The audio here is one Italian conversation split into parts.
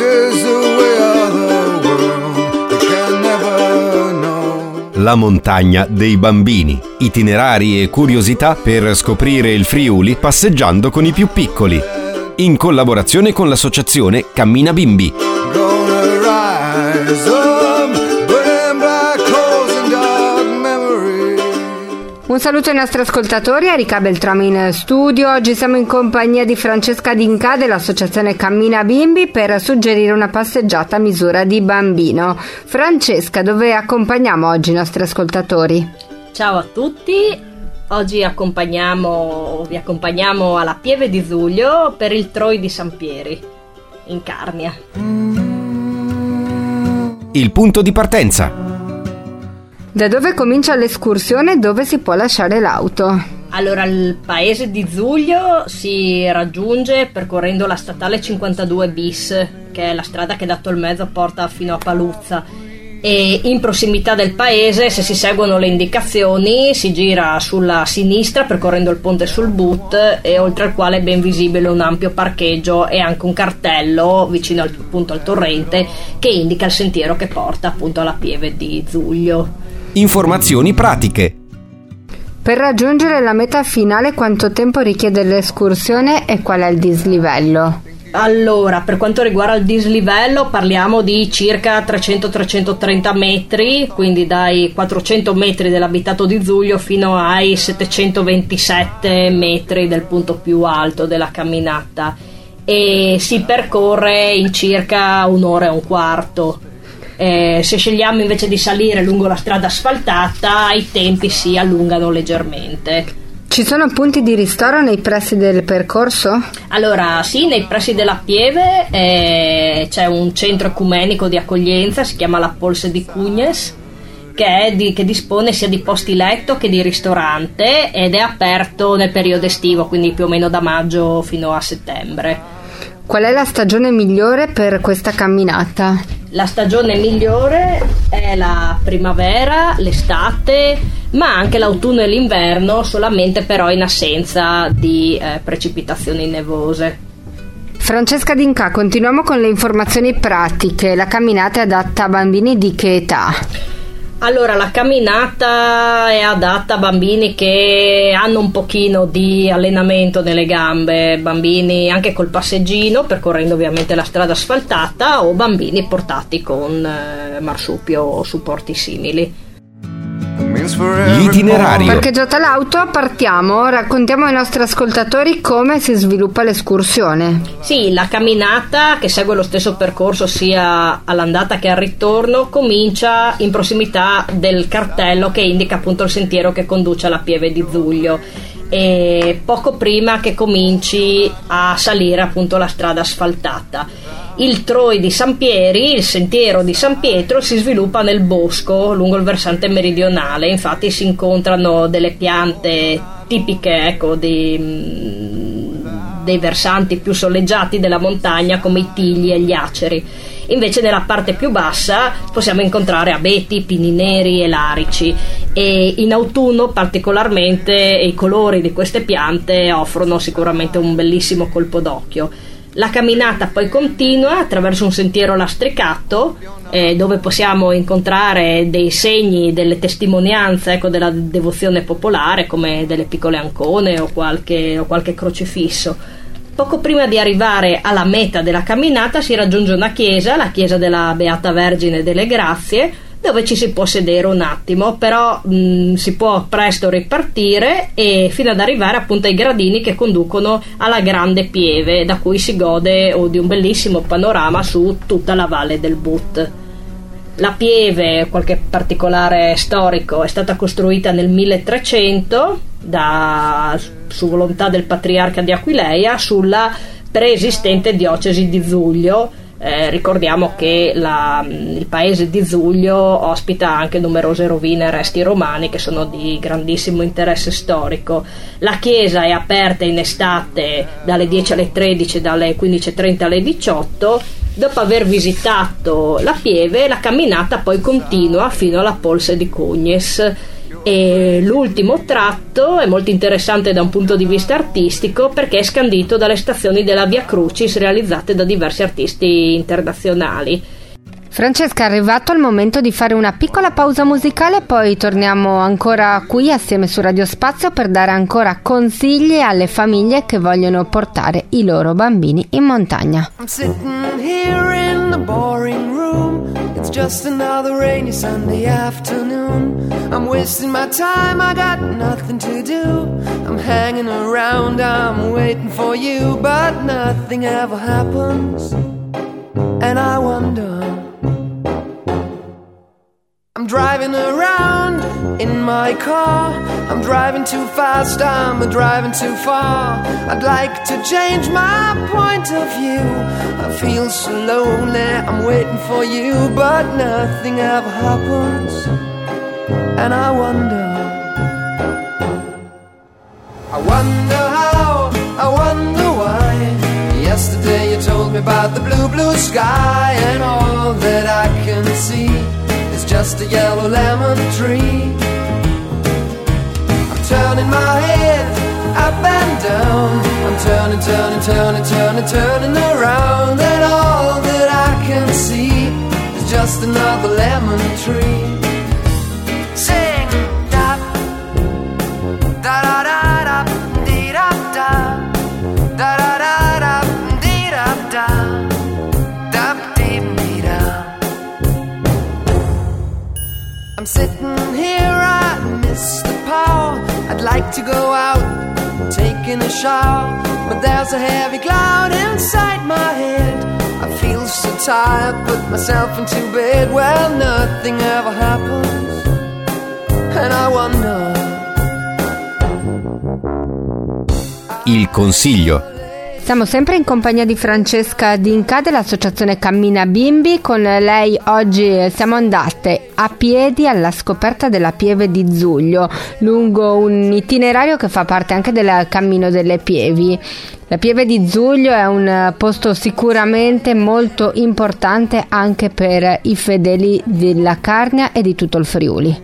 is the way of the world, they can never know. La montagna dei bambini. Itinerari e curiosità per scoprire il Friuli passeggiando con i più piccoli. In collaborazione con l'associazione Cammina Bimbi. Gonna rise up, burning black holes in dark memory. Un saluto ai nostri ascoltatori, Erika Beltrami in studio. Oggi siamo in compagnia di Francesca D'Inca dell'associazione Cammina Bimbi per suggerire una passeggiata a misura di bambino. Francesca, dove accompagniamo oggi i nostri ascoltatori? Ciao a tutti, oggi vi accompagniamo alla Pieve di Zuglio per il Troi di San Pieri, in Carnia. Il punto di partenza. Da dove comincia l'escursione e dove si può lasciare l'auto? Allora, il paese di Zuglio si raggiunge percorrendo la statale 52 bis, che è la strada che da Tolmezzo porta fino a Paluzza. E in prossimità del paese, se si seguono le indicazioni, si gira sulla sinistra percorrendo il ponte sul But, e oltre al quale è ben visibile un ampio parcheggio e anche un cartello vicino appunto al torrente che indica il sentiero che porta appunto alla Pieve di Zuglio. Informazioni pratiche. Per raggiungere la meta finale quanto tempo richiede l'escursione e qual è il dislivello? Allora, per quanto riguarda il dislivello parliamo di circa 300-330 metri, quindi dai 400 metri dell'abitato di Zuglio fino ai 727 metri del punto più alto della camminata, e si percorre in circa un'ora e un quarto. Se scegliamo invece di salire lungo la strada asfaltata, i tempi si allungano leggermente. Ci sono punti di ristoro nei pressi del percorso? Allora sì, nei pressi della Pieve c'è un centro ecumenico di accoglienza, si chiama la Polse di Cugnes, che dispone sia di posti letto che di ristorante, ed è aperto nel periodo estivo, quindi più o meno da maggio fino a settembre. Qual è la stagione migliore per questa camminata? La stagione migliore è la primavera, l'estate, ma anche l'autunno e l'inverno, solamente però in assenza di precipitazioni nevose. Francesca D'Inca, continuiamo con le informazioni pratiche. La camminata è adatta a bambini di che età? Allora, la camminata è adatta a bambini che hanno un pochino di allenamento nelle gambe, bambini anche col passeggino, percorrendo ovviamente la strada asfaltata, o bambini portati con marsupio o supporti simili. L'itinerario. Parcheggiata l'auto, partiamo. Raccontiamo ai nostri ascoltatori come si sviluppa l'escursione. Sì, la camminata, che segue lo stesso percorso sia all'andata che al ritorno, comincia in prossimità del cartello che indica appunto il sentiero che conduce alla Pieve di Zuglio, e poco prima che cominci a salire appunto la strada asfaltata. Il Troi di San Pieri, il sentiero di San Pietro, si sviluppa nel bosco lungo il versante meridionale. Infatti si incontrano delle piante tipiche, ecco, dei versanti più soleggiati della montagna, come i tigli e gli aceri. Invece nella parte più bassa possiamo incontrare abeti, pini neri e larici, e in autunno particolarmente i colori di queste piante offrono sicuramente un bellissimo colpo d'occhio. La camminata poi continua attraverso un sentiero lastricato, dove possiamo incontrare dei segni, delle testimonianze, ecco, della devozione popolare, come delle piccole ancone o qualche crocifisso. Poco prima di arrivare alla meta della camminata si raggiunge una chiesa, la chiesa della Beata Vergine delle Grazie, dove ci si può sedere un attimo, però si può presto ripartire, e fino ad arrivare appunto ai gradini che conducono alla Grande Pieve, da cui si gode di un bellissimo panorama su tutta la valle del But. La Pieve, qualche particolare storico, è stata costruita nel 1300 su volontà del patriarca di Aquileia sulla preesistente diocesi di Zuglio. Ricordiamo che il paese di Zuglio ospita anche numerose rovine e resti romani che sono di grandissimo interesse storico. La chiesa è aperta in estate dalle 10 alle 13, dalle 15:30 alle 18. Dopo aver visitato la Pieve, la camminata poi continua fino alla Polse di Cugnes, E l'ultimo tratto è molto interessante da un punto di vista artistico perché è scandito dalle stazioni della Via Crucis realizzate da diversi artisti internazionali. Francesca, è arrivato il momento di fare una piccola pausa musicale, poi torniamo ancora qui assieme su Radio Spazio per dare ancora consigli alle famiglie che vogliono portare i loro bambini in montagna. I'm sitting here in the boring room. It's just another rainy Sunday afternoon. I'm wasting my time, I got nothing to do. I'm hanging around, I'm waiting for you, but nothing ever happens. And I wonder, I'm driving around in my car. I'm driving too fast, I'm driving too far. I'd like to change my point of view. I feel so lonely, I'm waiting for you, but nothing ever happens. And I wonder how, I wonder why. Yesterday you told me about the blue, blue sky, and all that I can see is just a yellow lemon tree. I'm turning my head up and down. I'm turning, turning, turning, turning, turning around, and all that I can see is just another lemon tree. Sing da da da da da dee da da da da da da dee da da da dee dee da. I'm sitting here, I miss the power. I'd like to go out, taking a shower, but there's a heavy cloud inside my head. I feel so tired, put myself into bed. Well, nothing ever happens, and I wonder. Il consiglio. Siamo sempre in compagnia di Francesca D'Inca dell'associazione Cammina Bimbi. Con lei oggi siamo andate a piedi alla scoperta della Pieve di Zuglio, lungo un itinerario che fa parte anche del Cammino delle Pievi. La Pieve di Zuglio è un posto sicuramente molto importante anche per i fedeli della Carnia e di tutto il Friuli.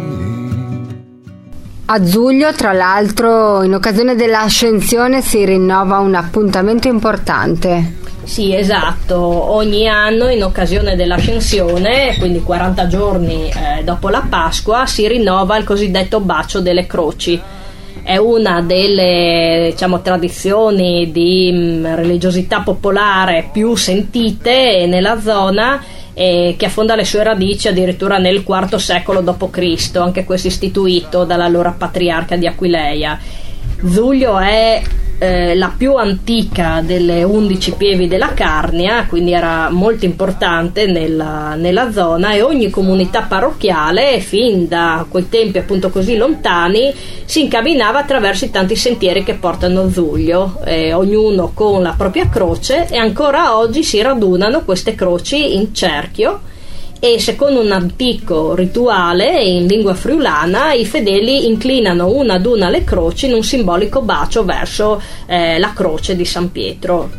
A Zuglio, tra l'altro, in occasione dell'ascensione si rinnova un appuntamento importante. Sì, esatto, ogni anno in occasione dell'ascensione, quindi 40 giorni dopo la Pasqua, si rinnova il cosiddetto Bacio delle Croci. È una delle, tradizioni di religiosità popolare più sentite nella zona, che affonda le sue radici addirittura nel IV secolo d.C., anche questo istituito dall'allora patriarca di Aquileia. Zuglio è la più antica delle 11 pievi della Carnia, quindi era molto importante nella zona, e ogni comunità parrocchiale, fin da quei tempi appunto così lontani, si incamminava attraverso i tanti sentieri che portano a Zuglio, ognuno con la propria croce, e ancora oggi si radunano queste croci in cerchio. E secondo un antico rituale in lingua friulana i fedeli inclinano una ad una le croci in un simbolico bacio verso la croce di San Pietro,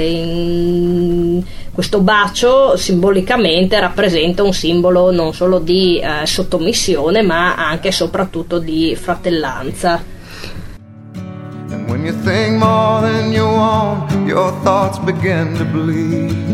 che questo bacio simbolicamente rappresenta un simbolo non solo di sottomissione ma anche e soprattutto di fratellanza. And when you think more than you want, your thoughts begin to bleed.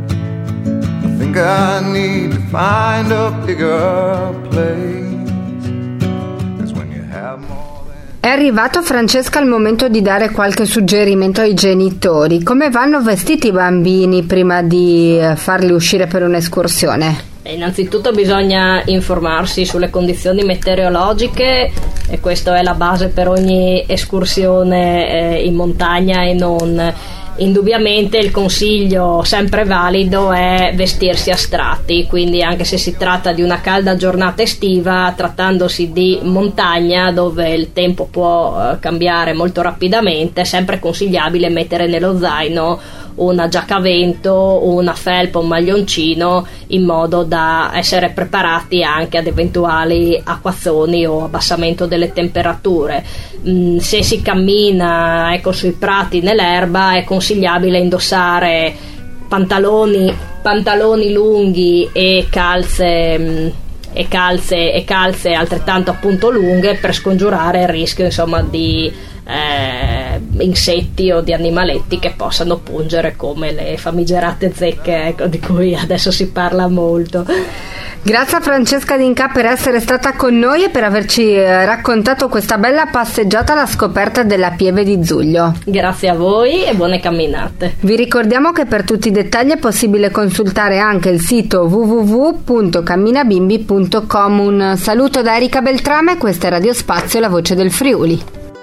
I think I need to find a bigger place. 'Cause when you have more than... È arrivato, Francesca, il momento di dare qualche suggerimento ai genitori. Come vanno vestiti i bambini prima di farli uscire per un'escursione? Innanzitutto bisogna informarsi sulle condizioni meteorologiche, e questa è la base per ogni escursione in montagna e non. Indubbiamente il consiglio sempre valido è vestirsi a strati, quindi anche se si tratta di una calda giornata estiva, trattandosi di montagna dove il tempo può cambiare molto rapidamente, è sempre consigliabile mettere nello zaino una giacca a vento, una felpa, un maglioncino, in modo da essere preparati anche ad eventuali acquazzoni o abbassamento delle temperature. Se si cammina sui prati nell'erba è consigliabile indossare pantaloni lunghi e calze e calze altrettanto appunto lunghe, per scongiurare il rischio insomma di insetti o di animaletti che possano pungere, come le famigerate zecche, ecco, di cui adesso si parla molto. Grazie a Francesca D'Inca per essere stata con noi e per averci raccontato questa bella passeggiata alla scoperta della pieve di Zuglio. Grazie a voi e buone camminate. Vi ricordiamo che per tutti i dettagli è possibile consultare anche il sito www.camminabimbi.com. Un saluto da Erika Beltrame, questa è Radio Spazio, la voce del Friuli.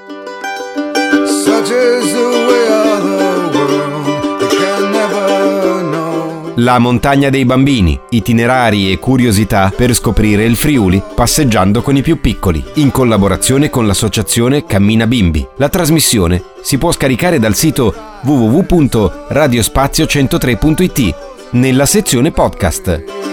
Such is the way of the world, you can never know. La montagna dei bambini, itinerari e curiosità per scoprire il Friuli passeggiando con i più piccoli, in collaborazione con l'associazione Cammina Bimbi. La trasmissione si può scaricare dal sito www.radiospazio103.it nella sezione podcast.